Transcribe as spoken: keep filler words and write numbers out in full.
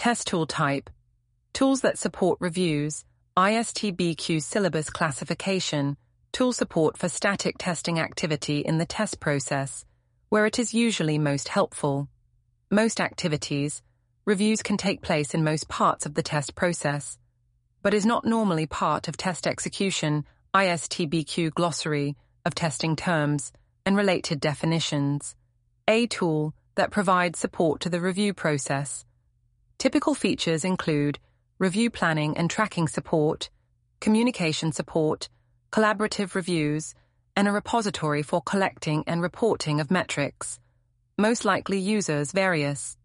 Test tool type. Tools that support reviews. I S T B Q syllabus classification. Tool support for static testing activity in the test process, where it is usually most helpful. Most activities, reviews can take place in most parts of the test process, but is not normally part of test execution. I S T B Q glossary of testing terms and related definitions. A tool that provides support to the review process. Typical features include review planning and tracking support, communication support, collaborative reviews, and a repository for collecting and reporting of metrics. Most likely users various.